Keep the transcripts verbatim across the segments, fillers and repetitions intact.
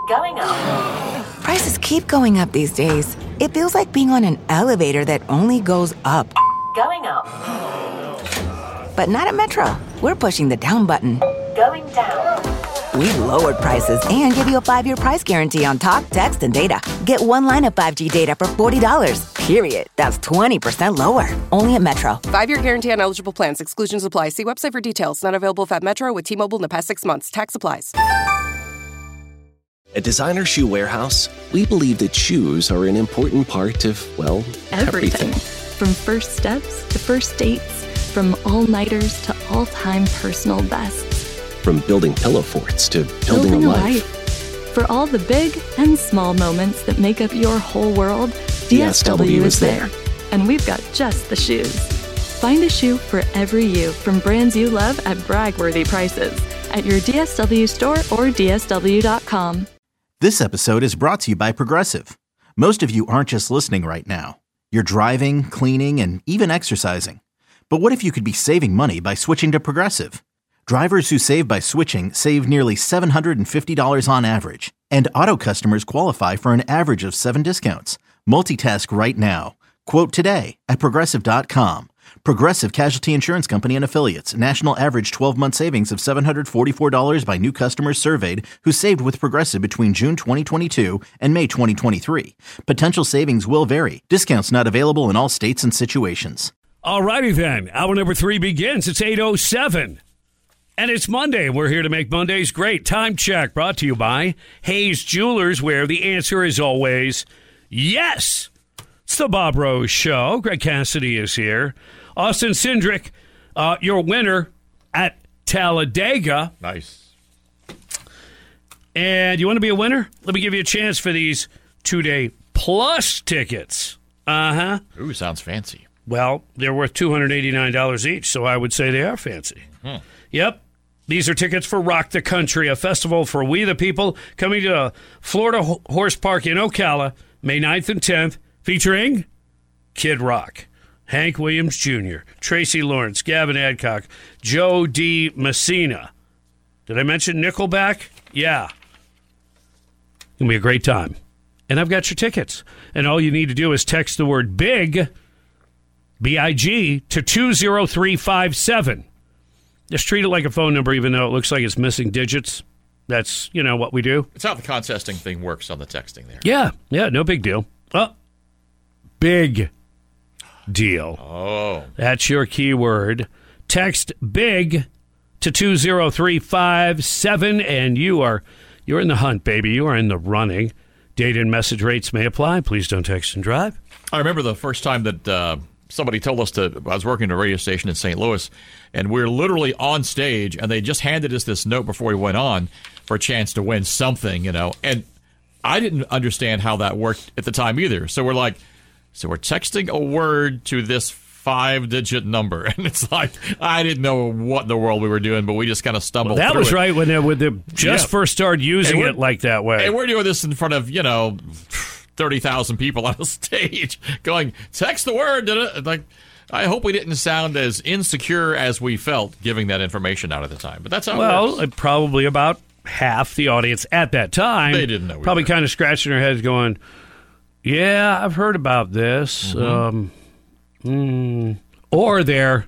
Going up. Prices keep going up these days. It feels like being on an elevator that only goes up. Going up. But not at Metro. We're pushing the down button. Going down. We've lowered prices and give you a five-year price guarantee on talk, text, and data. Get one line of five G data for forty dollars. Period. That's twenty percent lower. Only at Metro. Five-year guarantee on eligible plans. Exclusions apply. See website for details. Not available at Metro with T-Mobile in the past six months. Tax applies. At Designer Shoe Warehouse, we believe that shoes are an important part of, well, everything. everything. From first steps to first dates, from all-nighters to all-time personal bests. From building pillow forts to building, building a, a life. life. For all the big and small moments that make up your whole world, D S W is there. And we've got just the shoes. Find a shoe for every you from brands you love at brag-worthy prices at your D S W store or D S W dot com. This episode is brought to you by Progressive. Most of you aren't just listening right now. You're driving, cleaning, and even exercising. But what if you could be saving money by switching to Progressive? Drivers who save by switching save nearly seven hundred fifty dollars on average. And auto customers qualify for an average of seven discounts. Multitask right now. Quote today at Progressive dot com. Progressive Casualty Insurance Company and Affiliates. National average twelve-month savings of seven hundred forty-four dollars by new customers surveyed who saved with Progressive between June twenty twenty-two and May twenty twenty-three. Potential savings will vary. Discounts not available in all states and situations. All righty then. Hour number three begins. It's eight oh seven. And it's Monday. We're here to make Mondays great. Time check brought to you by Hayes Jewelers, where the answer is always yes. It's the Bob Rose Show. Greg Cassidy is here. Austin Cindric, uh, your winner at Talladega. Nice. And you want to be a winner? Let me give you a chance for these two-day plus tickets. Uh-huh. Ooh, sounds fancy. Well, they're worth two hundred eighty-nine dollars each, so I would say they are fancy. Hmm. Yep. These are tickets for Rock the Country, a festival for we the people, coming to Florida Ho- Horse Park in Ocala, May ninth and tenth, featuring Kid Rock, Hank Williams Junior, Tracy Lawrence, Gavin Adcock, Joe D. Messina. Did I mention Nickelback? Yeah. It's going to be a great time. And I've got your tickets. And all you need to do is text the word BIG, B I G, to two zero three five seven. Just treat it like a phone number, even though it looks like it's missing digits. That's, you know, what we do. It's how the contesting thing works on the texting there. Yeah, yeah, no big deal. Oh, big deal. Oh. That's your keyword. Text BIG to two zero three five seven, and you are you're in the hunt, baby. You are in the running. Data and message rates may apply. Please don't text and drive. I remember the first time that uh, somebody told us to, I was working at a radio station in Saint Louis, and we were literally on stage, and they just handed us this note before we went on for a chance to win something, you know, and I didn't understand how that worked at the time either. So we're like, so we're texting a word to this five-digit number, and it's like, I didn't know what in the world we were doing, but we just kind of stumbled well, that through was it. right when they, when they just Yeah. first started using it like that way. And we're doing this in front of, you know, thirty thousand people on the stage going, text the word. Like, I hope we didn't sound as insecure as we felt giving that information out at the time. But that's how well, it works. uh, probably about half the audience at that time. They didn't know we Probably were. kind of scratching their heads going, yeah, I've heard about this. Mm-hmm. Um, mm. Or they're,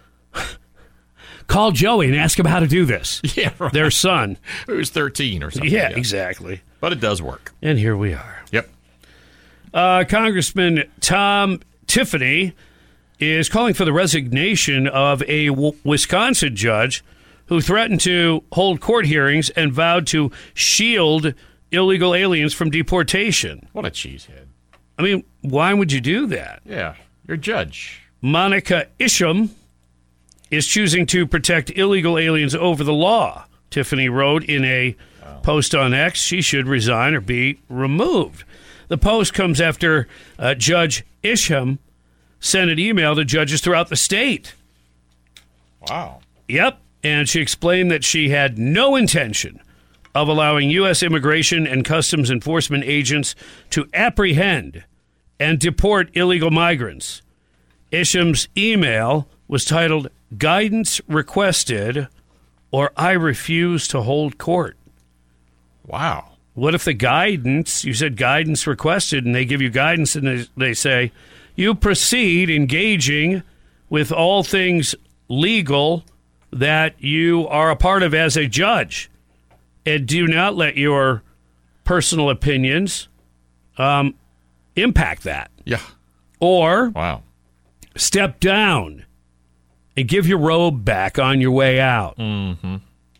call Joey and ask him how to do this. Yeah, right. Their son. Who's thirteen or something. Yeah, exactly. But it does work. And here we are. Yep. Uh, Congressman Tom Tiffany is calling for the resignation of a w- Wisconsin judge who threatened to hold court hearings and vowed to shield illegal aliens from deportation. What a cheesehead. I mean, why would you do that? Yeah, you're a judge. Monica Isham is choosing to protect illegal aliens over the law. Tiffany wrote in a oh. post on X, she should resign or be removed. The post comes after uh, Judge Isham sent an email to judges throughout the state. Wow. Yep. And she explained that she had no intention of allowing U S Immigration and Customs Enforcement agents to apprehend and deport illegal migrants. Isham's email was titled, Guidance Requested, or I Refuse to Hold Court. Wow. What if the guidance, you said guidance requested, and they give you guidance and they, they say, you proceed engaging with all things legal that you are a part of as a judge, and do not let your personal opinions um, impact that. Yeah. Or wow. step down and give your robe back on your way out. Mm-hmm.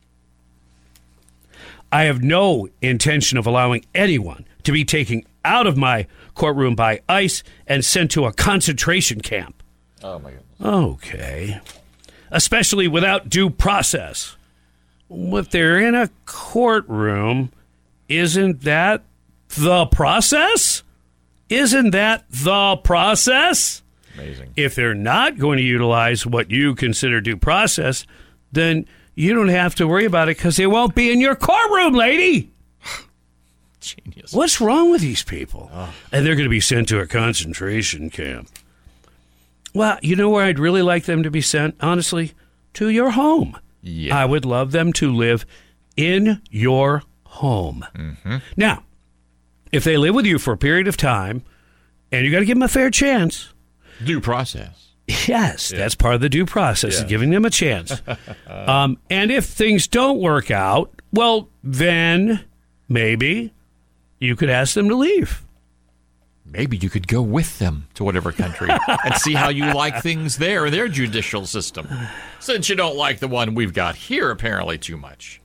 I have no intention of allowing anyone to be taken out of my courtroom by ICE and sent to a concentration camp. Oh, my goodness. Okay. Especially without due process. If they're in a courtroom, isn't that the process? Isn't that the process? Amazing. If they're not going to utilize what you consider due process, then you don't have to worry about it because they won't be in your courtroom, lady. Genius. What's wrong with these people? Oh. And they're going to be sent to a concentration camp. Well, you know where I'd really like them to be sent, honestly? To your home. Yeah. I would love them to live in your home. Mm-hmm. Now, if they live with you for a period of time, and you got to give them a fair chance. Due process. Yes, Yeah. that's part of the due process, Yeah. is giving them a chance. um, and if things don't work out, well, then maybe you could ask them to leave. Maybe you could go with them to whatever country and see how you like things there in their judicial system, since you don't like the one we've got here apparently too much.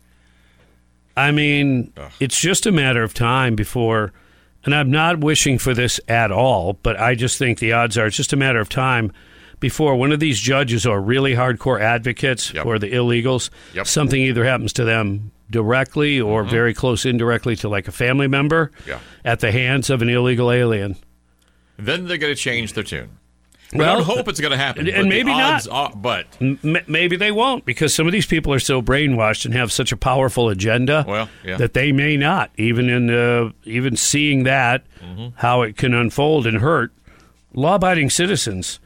I mean, Ugh. it's just a matter of time before, and I'm not wishing for this at all, but I just think the odds are it's just a matter of time before one of these judges are really hardcore advocates Yep. for the illegals. Yep. Something either happens to them directly or Mm-hmm. very close indirectly to like a family member Yeah. at the hands of an illegal alien. Then they're going to change their tune. We Well, don't hope it's going to happen. and- but and the maybe odds not. Are, but, M- maybe they won't, because some of these people are so brainwashed and have such a powerful agenda Well, yeah. that they may not, even in uh, even seeing that, Mm-hmm. how it can unfold and hurt law-abiding citizens.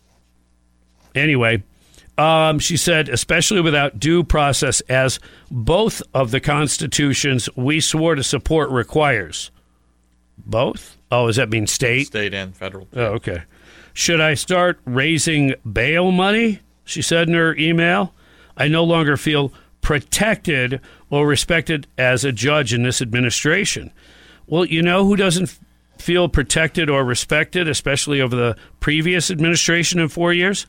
Anyway, um, she said, especially without due process, as both of the constitutions we swore to support requires. Both? Oh, does that mean state? state and federal. Oh, okay. Should I start raising bail money? She said in her email. I no longer feel protected or respected as a judge in this administration. Well, you know who doesn't f- feel protected or respected, especially over the previous administration in four years?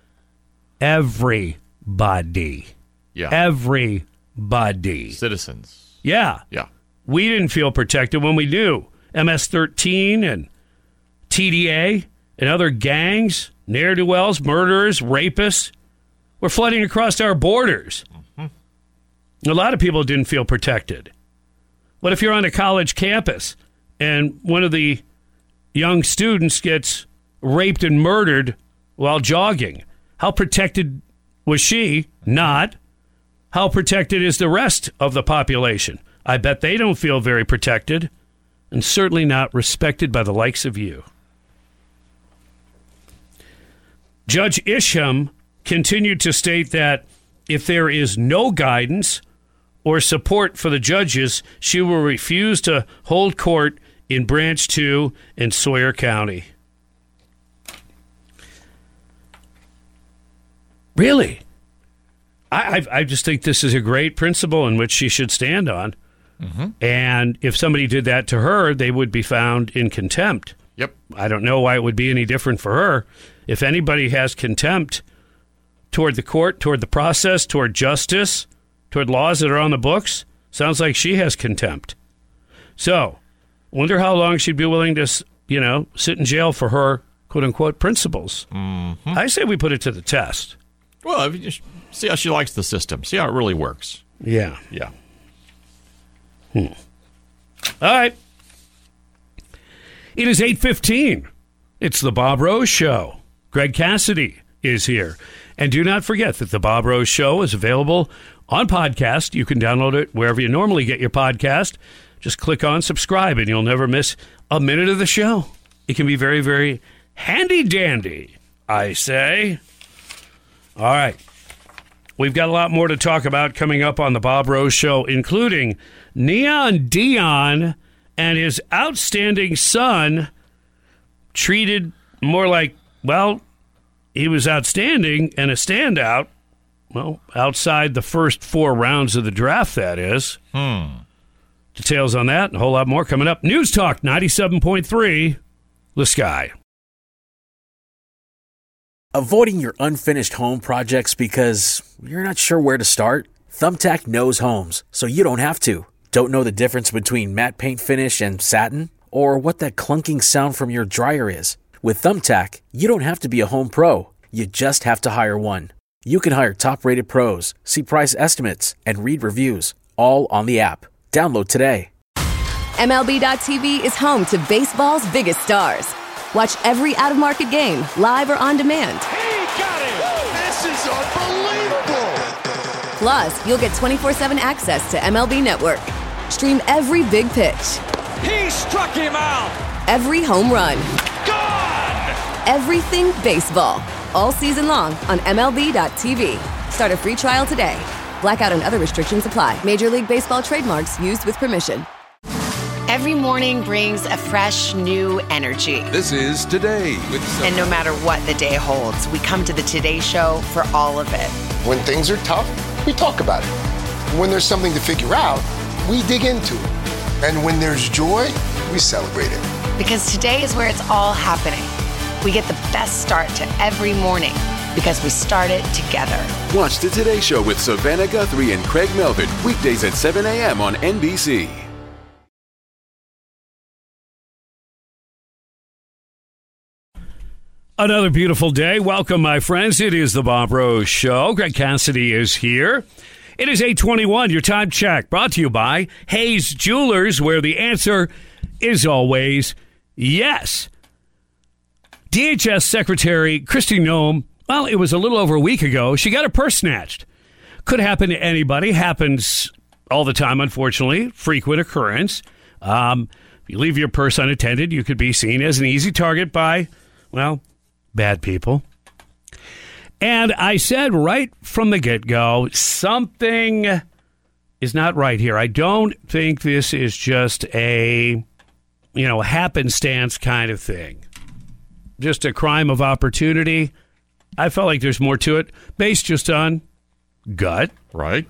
Everybody. Yeah. Everybody. Citizens. Yeah. Yeah. We didn't feel protected when we knew M S thirteen and T D A and other gangs, ne'er-do-wells, murderers, rapists were flooding across our borders. Mm-hmm. A lot of people didn't feel protected. What if you're on a college campus and one of the young students gets raped and murdered while jogging? How protected was she? Not. How protected is the rest of the population? I bet they don't feel very protected, and certainly not respected by the likes of you. Judge Isham continued to state that if there is no guidance or support for the judges, she will refuse to hold court in Branch two in Sawyer County. Really? I, I, I just think this is a great principle in which she should stand on. Mm-hmm. And if somebody did that to her, they would be found in contempt. Yep. I don't know why it would be any different for her. If anybody has contempt toward the court, toward the process, toward justice, toward laws that are on the books, sounds like she has contempt. So, wonder how long she'd be willing to, you know, sit in jail for her quote-unquote principles. Mm-hmm. I say we put it to the test. Well, if you just see how she likes the system. See how it really works. Yeah. Yeah. Hmm. All right. It is eight fifteen. It's the Bob Rose Show. Greg Cassidy is here. And do not forget that the Bob Rose Show is available on podcast. You can download it wherever you normally get your podcast. Just click on subscribe and you'll never miss a minute of the show. It can be very, very handy dandy, I say. All right. We've got a lot more to talk about coming up on the Bob Rose Show, including Neon Dion and his outstanding son treated more like, well, he was outstanding and a standout, well, outside the first four rounds of the draft, that is. Hmm. Details on that and a whole lot more coming up. News Talk ninety-seven point three, The Sky. Avoiding your unfinished home projects because you're not sure where to start? Thumbtack knows homes, so you don't have to. Don't know the difference between matte paint finish and satin? Or what that clunking sound from your dryer is? With Thumbtack, you don't have to be a home pro. You just have to hire one. You can hire top-rated pros, see price estimates, and read reviews, all on the app. Download today. M L B dot T V is home to baseball's biggest stars. Watch every out-of-market game, live or on demand. He got it! This is unbelievable! Plus, you'll get twenty-four seven access to M L B Network. Stream every big pitch. He struck him out! Every home run. Gone! Everything baseball. All season long on M L B dot T V. Start a free trial today. Blackout and other restrictions apply. Major League Baseball trademarks used with permission. Every morning brings a fresh, new energy. This is Today with Some- And no matter what the day holds, we come to the Today Show for all of it. When things are tough, we talk about it. When there's something to figure out, we dig into it. And when there's joy, we celebrate it. Because today is where it's all happening. We get the best start to every morning because we start it together. Watch the Today Show with Savannah Guthrie and Craig Melvin, weekdays at seven a.m. on N B C. Another beautiful day. Welcome, my friends. It is the Bob Rose Show. Greg Cassidy is here. It is eight twenty-one, your time check, brought to you by Hayes Jewelers, where the answer is always yes. D H S Secretary Kristi Noem, well, it was a little over a week ago, she got her purse snatched. Could happen to anybody. Happens all the time, unfortunately. Frequent occurrence. Um, if you leave your purse unattended, you could be seen as an easy target by, well, bad people. And I said right from the get-go, something is not right here. I don't think this is just a, you know, happenstance kind of thing. Just a crime of opportunity. I felt like there's more to it, based just on gut. Right.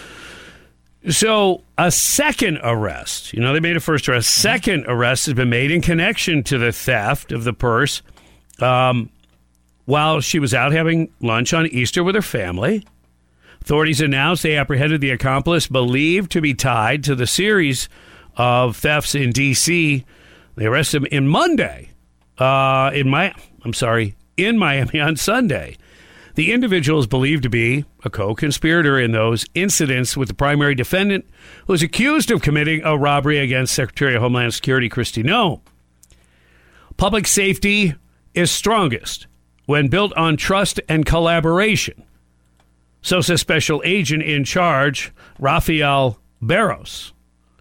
So a second arrest, you know, they made a first arrest. Second arrest has been made in connection to the theft of the purse. Um, while she was out having lunch on Easter with her family, authorities announced they apprehended the accomplice believed to be tied to the series of thefts in D C. They arrested him in Monday, uh, in my, I'm sorry, in Miami on Sunday. The individual is believed to be a co-conspirator in those incidents with the primary defendant, who was accused of committing a robbery against Secretary of Homeland Security Kristi Noem. Public safety is strongest when built on trust and collaboration. So says Special Agent in Charge, Rafael Barros.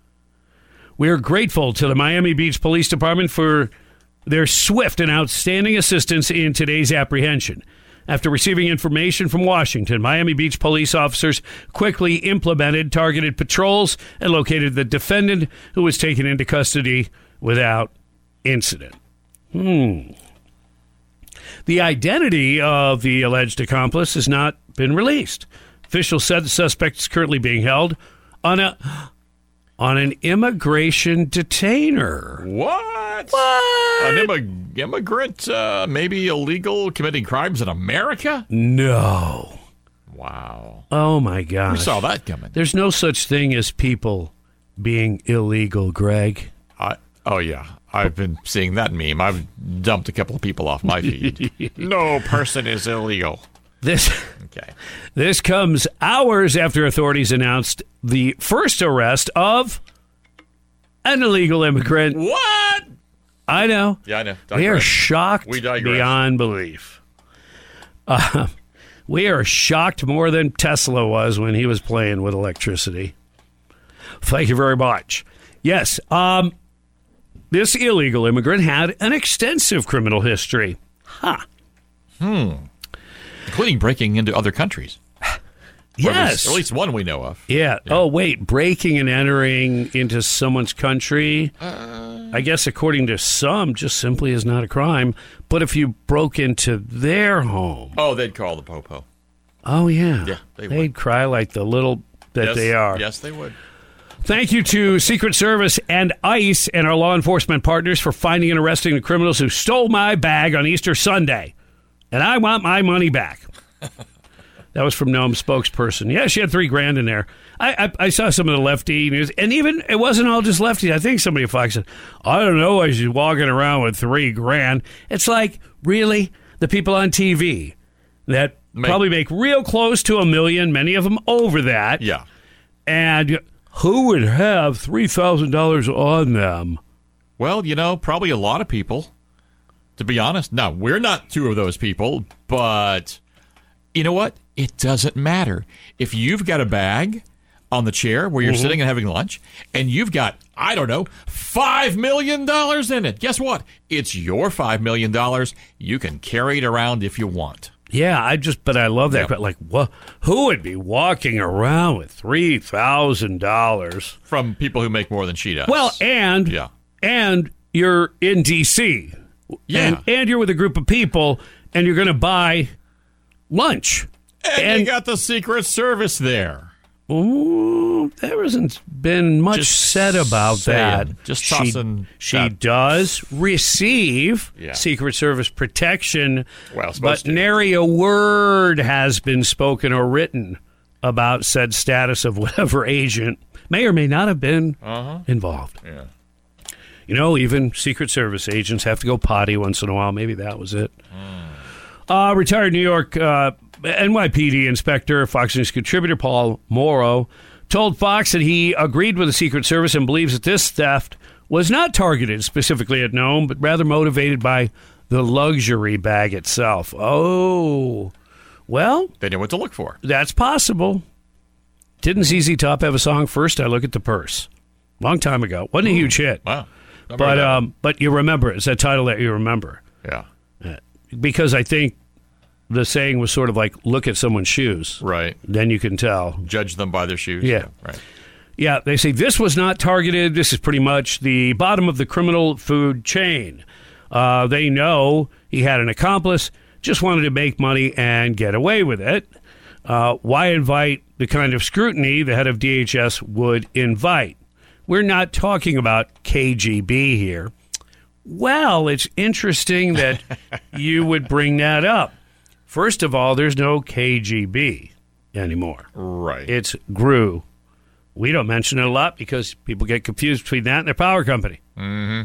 We are grateful to the Miami Beach Police Department for their swift and outstanding assistance in today's apprehension. After receiving information from Washington, Miami Beach police officers quickly implemented targeted patrols and located the defendant, who was taken into custody without incident. Hmm. The identity of the alleged accomplice has not been released. Officials said the suspect is currently being held on a on an immigration detainer. What? What? An immig- immigrant, uh, maybe illegal, committing crimes in America? No. Wow. Oh, my gosh. We saw that coming. There's no such thing as people being illegal, Greg. I, oh, yeah. I've been seeing that meme. I've dumped a couple of people off my feed. No person is illegal. This, okay. This comes hours after authorities announced the first arrest of an illegal immigrant. What? I know. Yeah, I know. Digress. We are shocked we beyond belief. Uh, we are shocked more than Tesla was when he was playing with electricity. Thank you very much. Yes, um, this illegal immigrant had an extensive criminal history. Huh. Hmm. Including breaking into other countries. Or at Yes. least, at least one we know of. Yeah. Oh, wait. Breaking and entering into someone's country, uh, I guess according to some, just simply is not a crime. But if you broke into their home. Oh, they'd call the popo. Oh, yeah. Yeah, they They'd would. cry like the little that yes, they are. Yes, they would. Thank you to Secret Service and ICE and our law enforcement partners for finding and arresting the criminals who stole my bag on Easter Sunday. And I want my money back. That was from Noam's spokesperson. Yeah, she had three grand in there. I, I I saw some of the lefty news, and even it wasn't all just lefty. I think somebody at Fox said, I don't know why she's walking around with three grand. It's like, really? The people on T V that make, probably make real close to a million, many of them over that. Yeah. And who would have three thousand dollars on them? Well, you know, probably a lot of people, to be honest. Now, we're not two of those people, but you know what? It doesn't matter. If you've got a bag on the chair where you're mm-hmm. sitting and having lunch, and you've got, I don't know, five million dollars in it, guess what? It's your five million dollars. You can carry it around if you want. Yeah, I just, but I love that. Yeah. Like, what? Who would be walking around with three thousand dollars from people who make more than she does? Well, and yeah, and you're in D C, yeah, and, and you're with a group of people, and you're going to buy lunch, and, and you got the Secret Service there. Ooh, there hasn't been much just said about saying, that. Just she, tossing. She that. does receive yeah. Secret Service protection, well, but to. nary a word has been spoken or written about said status of whatever agent may or may not have been uh-huh. involved. Yeah. You know, even Secret Service agents have to go potty once in a while. Maybe that was it. Mm. Uh, retired New York uh, N Y P D inspector, Fox News contributor Paul Morrow, told Fox that he agreed with the Secret Service and believes that this theft was not targeted specifically at Noam, but rather motivated by the luxury bag itself. Oh, well. They knew what to look for. That's possible. Didn't Z Z Top have a song, First I Look at the Purse? Long time ago. Wasn't a huge hit. Wow. But, um, but you remember it. It's that title that you remember. Yeah. Uh, because I think the saying was sort of like, look at someone's shoes. Right. Then you can tell. Judge them by their shoes. Yeah. Right. Yeah, they say this was not targeted. This is pretty much the bottom of the criminal food chain. Uh, they know he had an accomplice, just wanted to make money and get away with it. Uh, why invite the kind of scrutiny the head of D H S would invite? We're not talking about K G B here. Well, it's interesting that you would bring that up. First of all, there's no K G B anymore. Right. It's G R U. We don't mention it a lot because people get confused between that and their power company. Mm-hmm.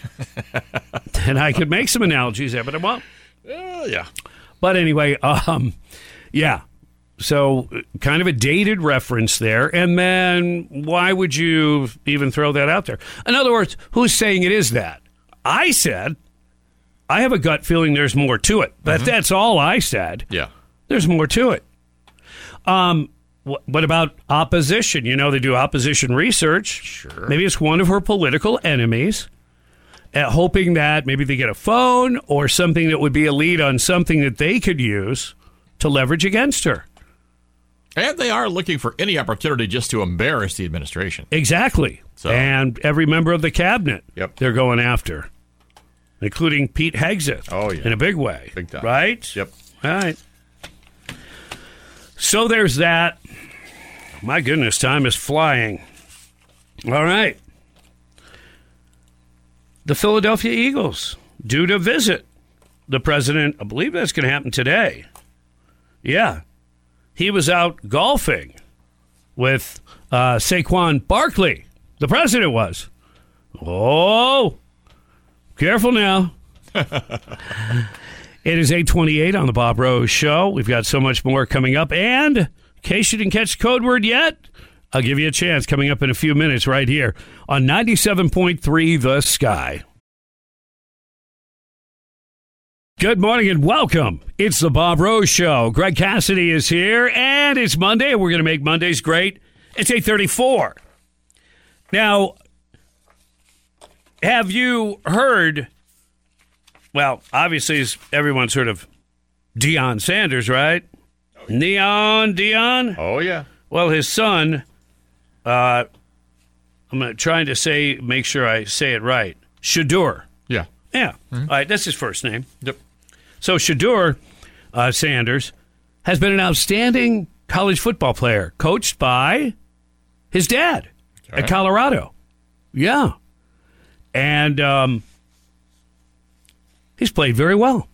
And I could make some analogies there, but I won't. Uh, yeah. But anyway, um, yeah. So kind of a dated reference there. And then why would you even throw that out there? In other words, who's saying it is that? I said, I have a gut feeling there's more to it. But mm-hmm. that's all I said. Yeah. There's more to it. Um, wh- what about opposition? You know, they do opposition research. Sure. Maybe it's one of her political enemies. Uh, hoping that maybe they get a phone or something that would be a lead on something that they could use to leverage against her. And they are looking for any opportunity just to embarrass the administration. Exactly. So. And every member of the cabinet yep. they're going after, including Pete Hegseth. Oh, yeah. In a big way. Big time. Right? Yep. All right. So there's that. My goodness, time is flying. All right. The Philadelphia Eagles due to visit the president. I believe that's going to happen today. Yeah. He was out golfing with uh, Saquon Barkley. The president was. Oh, careful now. It is eight twenty-eight on the Bob Rose Show. We've got so much more coming up. And in case you didn't catch code word yet, I'll give you a chance coming up in a few minutes right here on ninety-seven point three The Sky. Good morning and welcome. It's the Bob Rose Show. Greg Cassidy is here, and it's Monday, and we're going to make Mondays great. It's eight thirty-four. Now, have you heard, well, obviously everyone's heard of Deion Sanders, right? Oh, Neon Dion? Oh, yeah. Well, his son, uh, I'm trying to say, make sure I say it right, Shedeur. Yeah. Yeah. Mm-hmm. All right, that's his first name. Yep. So Shedeur uh, Sanders has been an outstanding college football player, coached by his dad okay. at Colorado. Yeah. And um, he's played very well.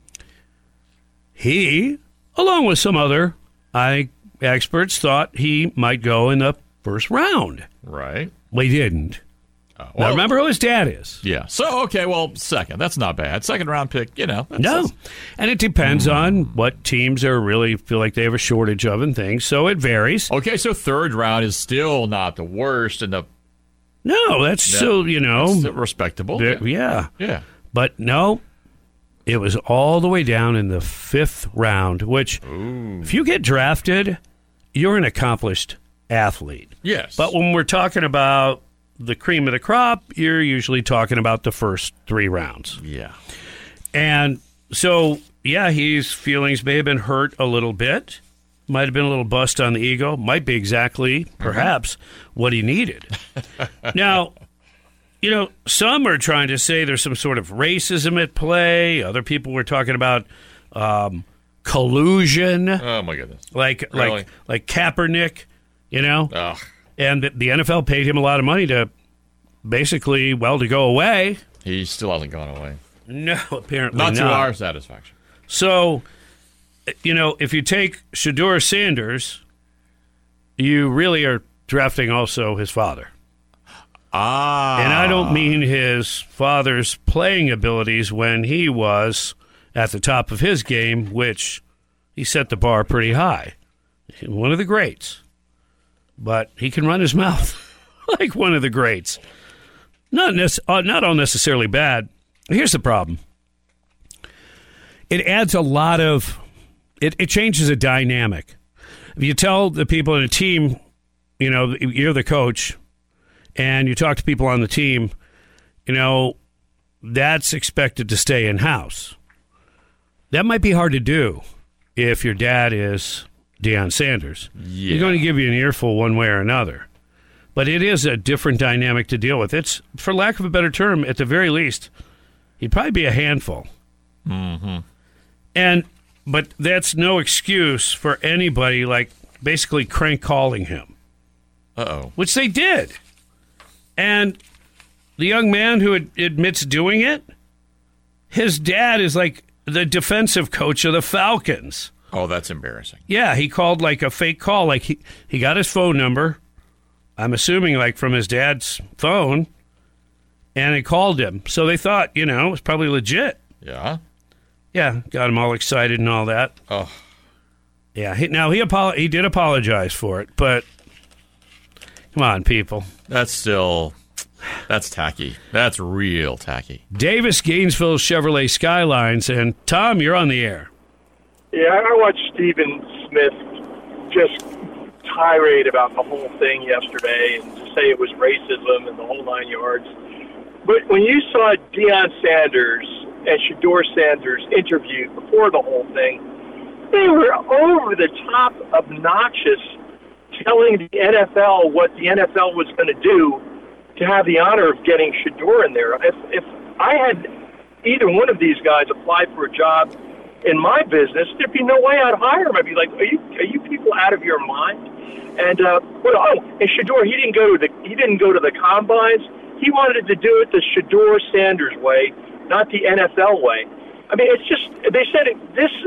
He, along with some other I, experts, thought he might go in the first round. Right. Well, he didn't. Uh, now, remember who his dad is. Yeah. So, okay, well, second. That's not bad. Second round pick, you know. No. That's, and it depends mm. on what teams are really feel like they have a shortage of and things, so it varies. Okay, so third round is still not the worst. And the No, that's that, still, you know. Still respectable. Yeah. yeah. Yeah. But no, it was all the way down in the fifth round, which Ooh. if you get drafted, you're an accomplished athlete. Yes. But when we're talking about the cream of the crop, you're usually talking about the first three rounds. Yeah. And so, yeah, his feelings may have been hurt a little bit. Might have been a little bust on the ego. Might be exactly, perhaps, mm-hmm. what he needed. Now, you know, some are trying to say there's some sort of racism at play. Other people were talking about um, collusion. Oh, my goodness. Like, really? like, like Kaepernick, you know? Ugh. And the N F L paid him a lot of money to basically, well, to go away. He still hasn't gone away. No, apparently not. Not to our satisfaction. So, you know, if you take Shedeur Sanders, you really are drafting also his father. Ah. And I don't mean his father's playing abilities when he was at the top of his game, which he set the bar pretty high. One of the greats. But he can run his mouth like one of the greats. Not nec- uh, not all necessarily bad. Here's the problem. It adds a lot of... It, it changes a dynamic. If you tell the people in a team, you know, you're the coach, and you talk to people on the team, you know, that's expected to stay in-house. That might be hard to do if your dad is Deion Sanders. Yeah. He's going to give you an earful one way or another. But it is a different dynamic to deal with. It's, for lack of a better term, at the very least, he'd probably be a handful. Mm-hmm. And, but that's no excuse for anybody, like, basically crank calling him. Uh-oh. Which they did. And the young man who ad- admits doing it, his dad is like the defensive coach of the Falcons. Oh, that's embarrassing. Yeah, he called like a fake call. Like he, he got his phone number, I'm assuming like from his dad's phone, and he called him. So they thought, you know, it was probably legit. Yeah? Yeah, got him all excited and all that. Oh. Yeah, he, now he apolo- he did apologize for it, but come on, people. That's still, that's tacky. That's real tacky. Davis, Gainesville Chevrolet Skylines, and Tom, you're on the air. Yeah, I watched Stephen Smith just tirade about the whole thing yesterday and to say it was racism and the whole nine yards. But when you saw Deion Sanders and Shedeur Sanders interviewed before the whole thing, they were over the top obnoxious, telling the N F L what the N F L was going to do to have the honor of getting Shedeur in there. If if I had either one of these guys apply for a job in my business, there'd be no way I'd hire him. I'd be like, are you are you people out of your mind? And uh, well, oh, and Shedeur, he didn't go to the he didn't go to the combines. He wanted to do it the Shedeur Sanders way, not the N F L way. I mean, it's just they said it, this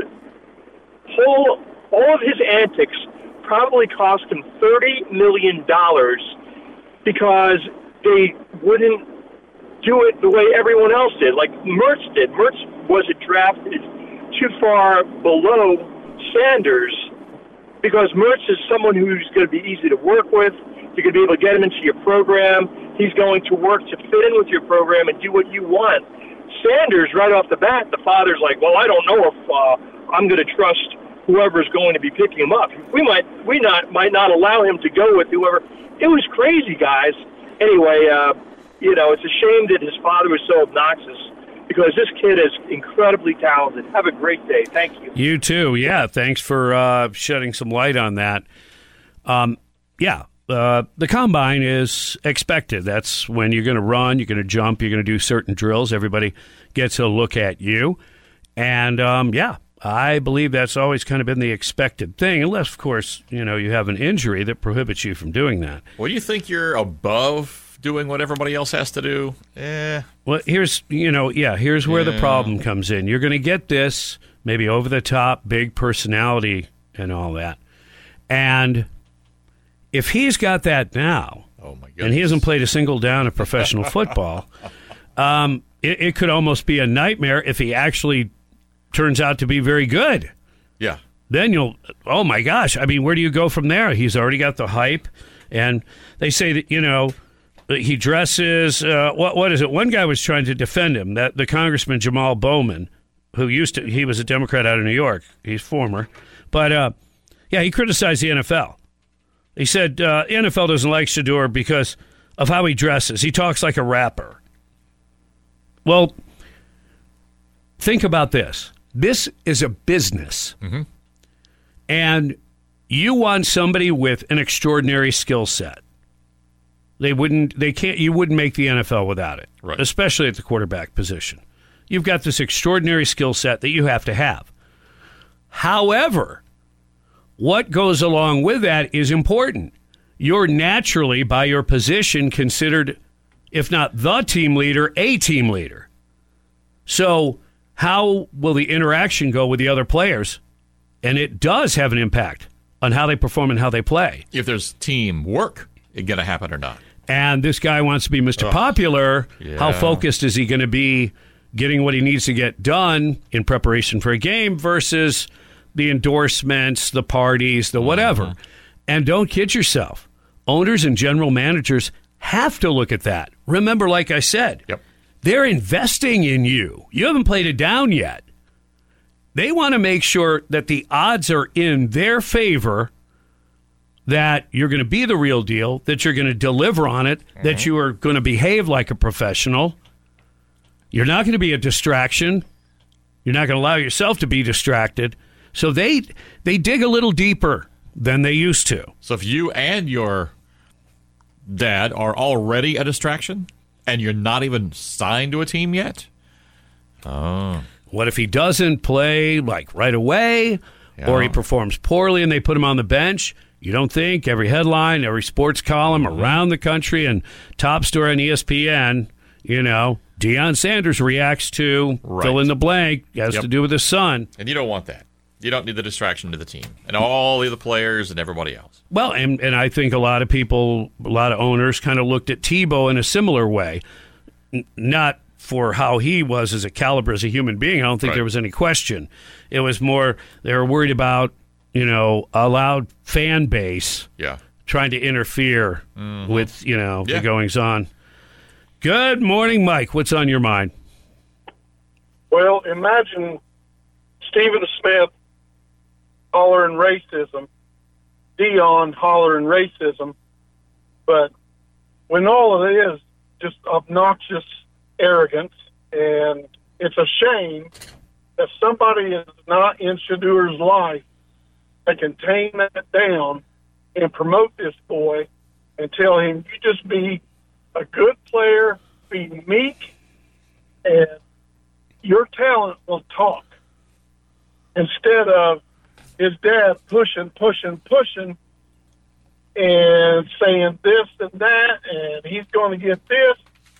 whole all of his antics probably cost him thirty million dollars because they wouldn't do it the way everyone else did, like Mertz did. Mertz wasn't drafted too far below Sanders because Mertz is someone who's going to be easy to work with. You're going to be able to get him into your program. He's going to work to fit in with your program and do what you want. Sanders, right off the bat, the father's like, well, I don't know if uh, I'm going to trust whoever's going to be picking him up. We might we not might not allow him to go with whoever. It was crazy, guys. Anyway, uh, you know, it's a shame that his father was so obnoxious because this kid is incredibly talented. Have a great day. Thank you. You too. Yeah, thanks for uh, shedding some light on that. Um, yeah, uh, the combine is expected. That's when you're going to run, you're going to jump, you're going to do certain drills. Everybody gets a look at you. And, um, yeah, I believe that's always kind of been the expected thing, unless, of course, you know, you have an injury that prohibits you from doing that. Well, you think you're above doing what everybody else has to do? Eh. Well, here's, you know, yeah, here's where Yeah. the problem comes in. You're going to get this maybe over-the-top, big personality and all that. And if he's got that now, oh my and he hasn't played a single down of professional football, um, it, it could almost be a nightmare if he actually turns out to be very good. Yeah. Then you'll, oh my gosh, I mean, where do you go from there? He's already got the hype. And they say that, you know, he dresses, uh, what what is it? One guy was trying to defend him, that the Congressman Jamal Bowman, who used to, he was a Democrat out of New York. He's former. But, uh, yeah, he criticized the N F L. He said uh, the N F L doesn't like Shedeur because of how he dresses. He talks like a rapper. Well, think about this. This is a business. Mm-hmm. And you want somebody with an extraordinary skill set. They wouldn't, they can't, you wouldn't make the N F L without it, right. Especially at the quarterback position. You've got this extraordinary skill set that you have to have. However, what goes along with that is important. You're naturally, by your position, considered, if not the team leader, a team leader. So how will the interaction go with the other players? And it does have an impact on how they perform and how they play. If there's teamwork, it's going to happen or not. And this guy wants to be Mister Ugh. Popular. Yeah. How focused is he going to be getting what he needs to get done in preparation for a game versus the endorsements, the parties, the whatever? Mm-hmm. And don't kid yourself. Owners and general managers have to look at that. Remember, like I said, yep. they're investing in you. You haven't played it down yet. They want to make sure that the odds are in their favor, that you're going to be the real deal, that you're going to deliver on it, mm-hmm. that you are going to behave like a professional. You're not going to be a distraction. You're not going to allow yourself to be distracted. So they they dig a little deeper than they used to. So if you and your dad are already a distraction and you're not even signed to a team yet? Oh. What if he doesn't play like right away, yeah. or he performs poorly and they put him on the bench? You don't think every headline, every sports column mm-hmm. around the country and top story on E S P N, you know, Deion Sanders reacts to right. fill in the blank, has yep. to do with his son. And you don't want that. You don't need the distraction to the team and all the other players and everybody else. Well, and, and I think a lot of people, a lot of owners kind of looked at Tebow in a similar way. N- not for how he was as a caliber as a human being. I don't think right. there was any question. It was more they were worried about, you know, a loud fan base yeah. trying to interfere mm-hmm. with, you know, yeah. the goings-on. Good morning, Mike. What's on your mind? Well, imagine Stephen Smith hollering racism, Deion hollering racism, but when all of it is just obnoxious arrogance, and it's a shame that somebody is not in Shedeur's life that can tame that down and promote this boy and tell him, you just be a good player, be meek, and your talent will talk. Instead of his dad pushing, pushing, pushing, and saying this and that, and he's going to get this.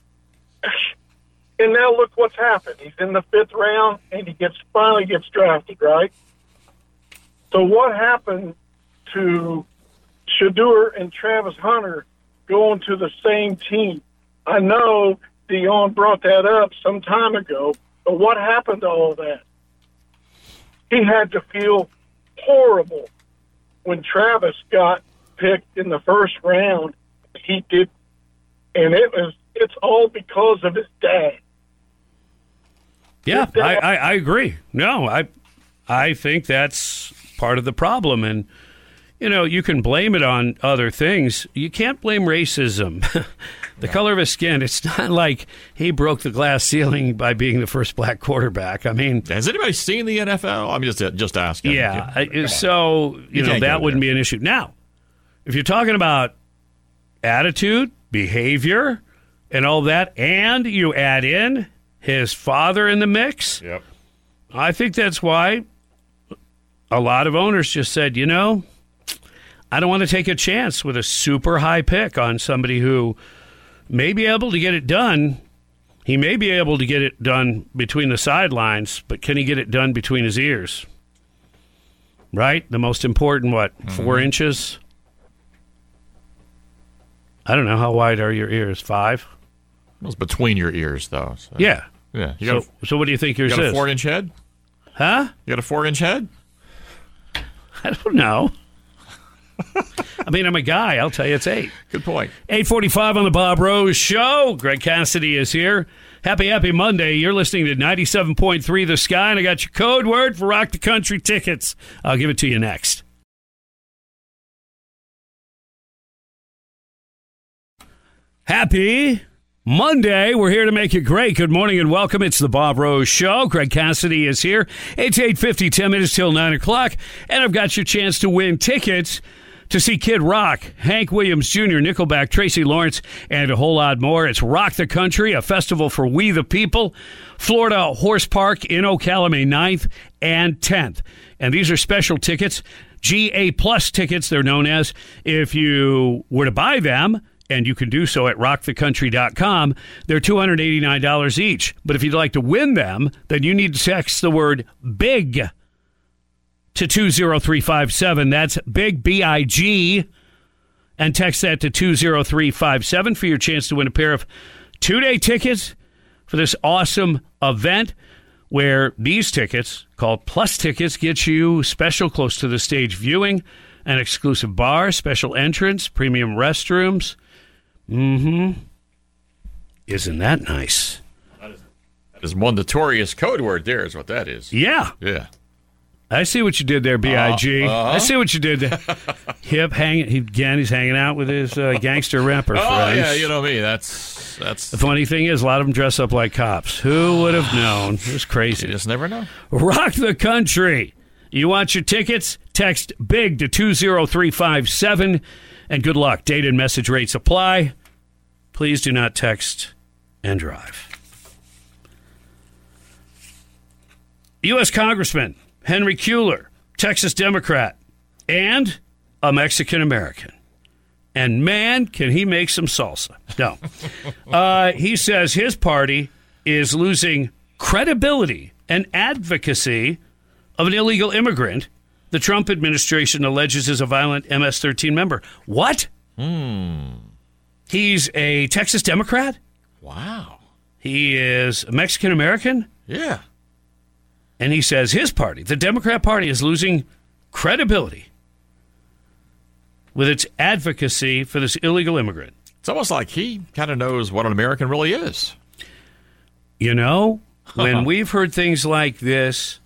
And now look what's happened. He's in the fifth round, and he gets finally gets drafted, right? So what happened to Shedeur and Travis Hunter going to the same team? I know Deion brought that up some time ago, but what happened to all that? He had to feel horrible when Travis got picked in the first round. He did, and it was it's all because of his dad. Yeah, I, I, I agree. No, I I think that's part of the problem. And, you know, you can blame it on other things. You can't blame racism. The color of his skin, it's not like he broke the glass ceiling by being the first black quarterback. I mean, has anybody seen the N F L? I'm just just asking. Yeah, I, so, you, you know, that wouldn't be an issue. Now, if you're talking about attitude, behavior, and all that, and you add in his father in the mix, yep. I think that's why a lot of owners just said, you know, I don't want to take a chance with a super high pick on somebody who may be able to get it done. He may be able to get it done between the sidelines, but can he get it done between his ears? Right? The most important, what, mm-hmm. four inches? I don't know. How wide are your ears? Five? It was between your ears, though. So. Yeah. Yeah. You so, got a, so what do you think yours you got is? a four-inch head? Huh? You got a four-inch head? I don't know. I mean, I'm a guy. I'll tell you it's eight. Good point. eight forty-five on the Bob Rose Show. Greg Cassidy is here. Happy, happy Monday. You're listening to ninety-seven point three The Sky, and I got your code word for Rock the Country tickets. I'll give it to you next. Happy Monday. We're here to make it great. Good morning and welcome. It's the Bob Rose Show. Greg Cassidy is here. It's eight fifty, ten minutes till nine o'clock, and I've got your chance to win tickets to see Kid Rock, Hank Williams Junior, Nickelback, Tracy Lawrence, and a whole lot more. It's Rock the Country, a festival for we the people. Florida Horse Park in Ocala, May ninth and tenth. And these are special tickets, G A Plus tickets, they're known as. If you were to buy them, and you can do so at rock the country dot com, they're two hundred eighty-nine dollars each. But if you'd like to win them, then you need to text the word BIG to two zero three five seven. That's BIG, B I G, and text that to two zero three five seven for your chance to win a pair of two-day tickets for this awesome event where these tickets, called Plus tickets, get you special close to the stage viewing, an exclusive bar, special entrance, premium restrooms. Mm-hmm. Isn't that nice? That is, that is one notorious code word there is what that is. Yeah. Yeah. I see what you did there, B I G. Uh, uh-huh. I see what you did there. Hip, hang, he, again, he's hanging out with his uh, gangster rapper oh, friends. yeah, you know me. That's that's. The funny thing is, a lot of them dress up like cops. Who would have known? It was crazy. You just never know. Rock the Country. You want your tickets? Text BIG to two zero three five seven, and good luck. Data and message rates apply. Please do not text and drive. U S Congressman Henry Cuellar, Texas Democrat, and a Mexican-American. And man, can he make some salsa. No. uh, he says his party is losing credibility and advocacy of an illegal immigrant the Trump administration alleges is a violent M S thirteen member. What? Hmm. He's a Texas Democrat? Wow. He is a Mexican-American? Yeah. And he says his party, the Democrat Party, is losing credibility with its advocacy for this illegal immigrant. It's almost like he kind of knows what an American really is. You know, when we've heard things like this,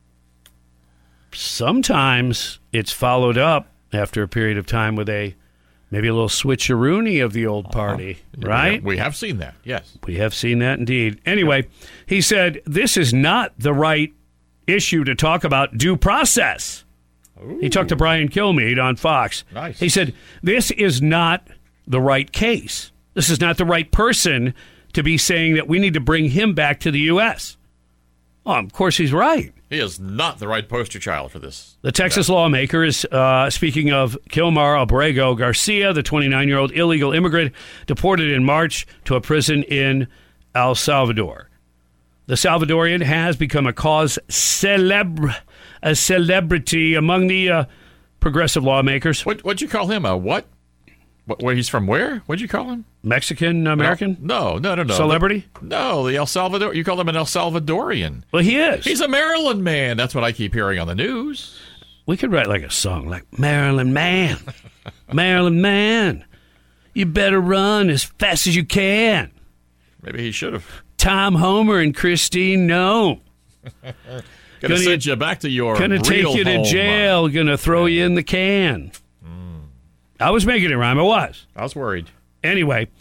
sometimes it's followed up after a period of time with a maybe a little switcheroony of the old party, uh-huh. right? We have seen that, yes. We have seen that indeed. Anyway, he said this is not the right issue to talk about due process. Ooh. He talked to Brian Kilmeade on Fox. Nice. He said this is not the right case. This is not the right person to be saying that we need to bring him back to the U S. Oh, of course he's right. He is not the right poster child for this. The Texas lawmaker is uh, speaking of Kilmar Abrego Garcia, the twenty-nine-year-old illegal immigrant deported in March to a prison in El Salvador. The Salvadorian has become a cause celeb, a celebrity among the uh, progressive lawmakers. What, what'd you call him? A what? What? Where he's from? Where? What'd you call him? Mexican American? No, no, no, no. Celebrity? The, no, the El Salvador. You call him an El Salvadorian. Well, he is. He's a Maryland man. That's what I keep hearing on the news. We could write like a song like Maryland man, Maryland man. You better run as fast as you can. Maybe he should have. Tom Homer and Christine, no. Gonna, gonna send you back to your Gonna real take you to home. jail. Gonna throw you in the can. I was making it rhyme. I was. I was worried. Anyway,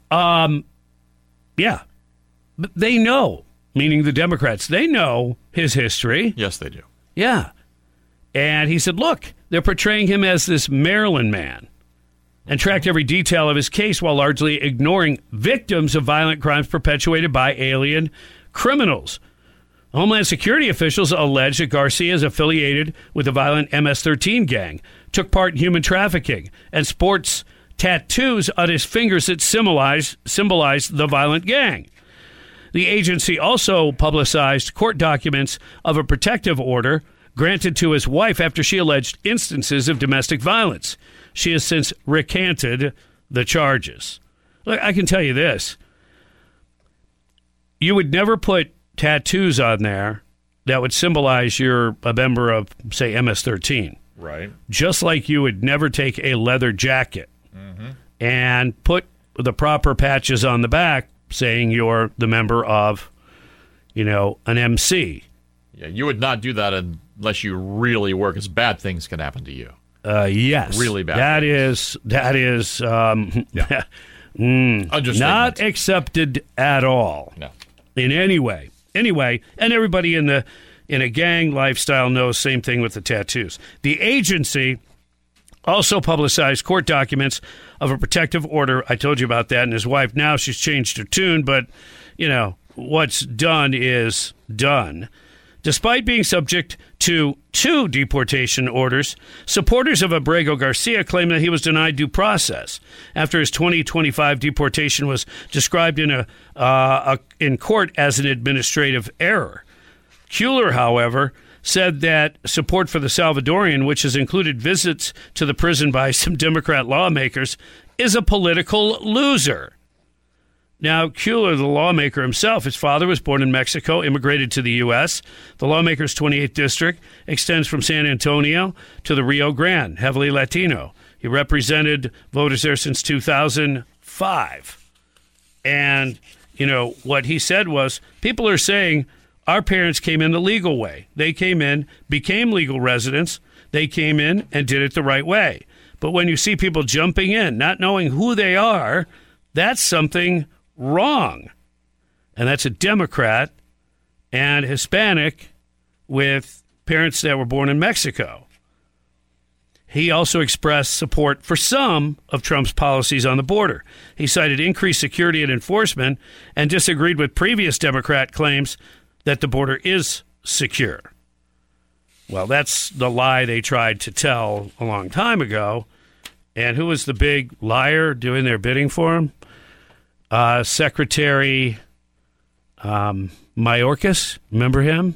Um, yeah. But they know, meaning the Democrats, they know his history. Yes, they do. Yeah. And he said, look, they're portraying him as this Maryland man, and tracked every detail of his case while largely ignoring victims of violent crimes perpetuated by alien criminals. Homeland Security officials allege that Garcia is affiliated with the violent M S thirteen gang, took part in human trafficking, and sports tattoos on his fingers that symbolize, symbolize the violent gang. The agency also publicized court documents of a protective order granted to his wife after she alleged instances of domestic violence. She has since recanted the charges. Look, I can tell you this. You would never put tattoos on there that would symbolize you're a member of, say, M S thirteen. Right. Just like you would never take a leather jacket mm-hmm. and put the proper patches on the back saying you're the member of, you know, an M C. Yeah, you would not do that unless you really were, because bad things can happen to you. Uh, yes. Really bad. That things. is, that is um, yeah. mm, not accepted at all. No. In any way. Anyway, and everybody in the in a gang lifestyle knows same thing with the tattoos. The agency also publicized court documents of a protective order. I told you about that, and his wife, now she's changed her tune, but, you know, what's done is done. Despite being subject to two deportation orders, supporters of Abrego Garcia claim that he was denied due process after his twenty twenty-five deportation was described in a, uh, a in court as an administrative error. Kuehler, however, said that support for the Salvadorian, which has included visits to the prison by some Democrat lawmakers, is a political loser. Now, Kuehler, the lawmaker himself, his father was born in Mexico, immigrated to the U S. The lawmaker's twenty-eighth district extends from San Antonio to the Rio Grande, heavily Latino. He represented voters there since two thousand five. And, you know, what he said was, people are saying our parents came in the legal way. They came in, became legal residents. They came in and did it the right way. But when you see people jumping in, not knowing who they are, that's something wrong. And that's a Democrat and Hispanic with parents that were born in Mexico. He also expressed support for some of Trump's policies on the border. He cited increased security and enforcement and disagreed with previous Democrat claims that the border is secure. Well, that's the lie they tried to tell a long time ago. And who was the big liar doing their bidding for him? Uh, Secretary um, Mayorkas, remember him?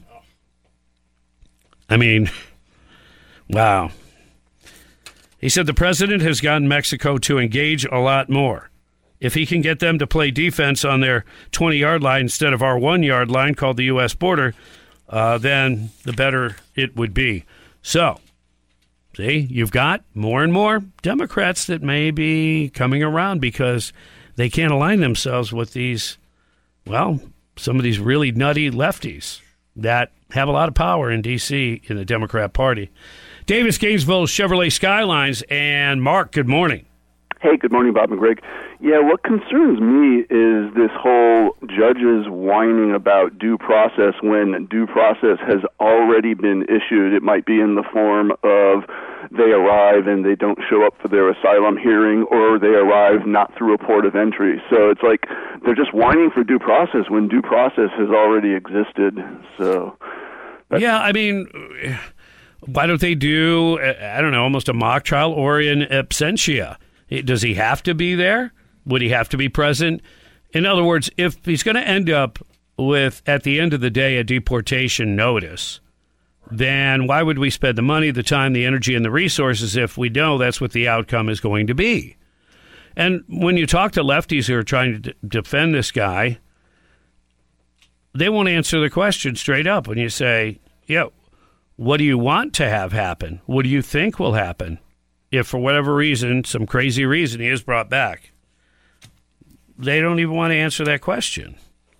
I mean, wow. He said the president has gotten Mexico to engage a lot more. If he can get them to play defense on their twenty-yard line instead of our one-yard line called the U S border, uh, then the better it would be. So, see, you've got more and more Democrats that may be coming around because they can't align themselves with these, well, some of these really nutty lefties that have a lot of power in D C in the Democrat Party. Davis, Gainesville, Chevrolet Skylines, and Mark, good morning. Hey, good morning, Bob and Greg. Yeah, what concerns me is this whole judges whining about due process when due process has already been issued. It might be in the form of they arrive and they don't show up for their asylum hearing, or they arrive not through a port of entry. So it's like they're just whining for due process when due process has already existed. So, yeah, I mean, why don't they do, I don't know, almost a mock trial or in absentia? Does he have to be there? Would he have to be present? In other words, if he's going to end up with, at the end of the day, a deportation notice, then why would we spend the money, the time, the energy, and the resources if we know that's what the outcome is going to be? And when you talk to lefties who are trying to d- defend this guy, they won't answer the question straight up. When you say, yeah, what do you want to have happen? What do you think will happen if, for whatever reason, some crazy reason, he is brought back? They don't even want to answer that question.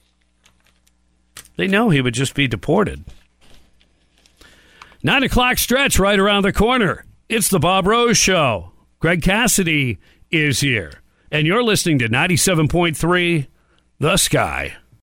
They know he would just be deported. Nine o'clock stretch right around the corner. It's the Bob Rose Show. Greg Cassidy is here. and you're listening to ninety-seven point three The Sky.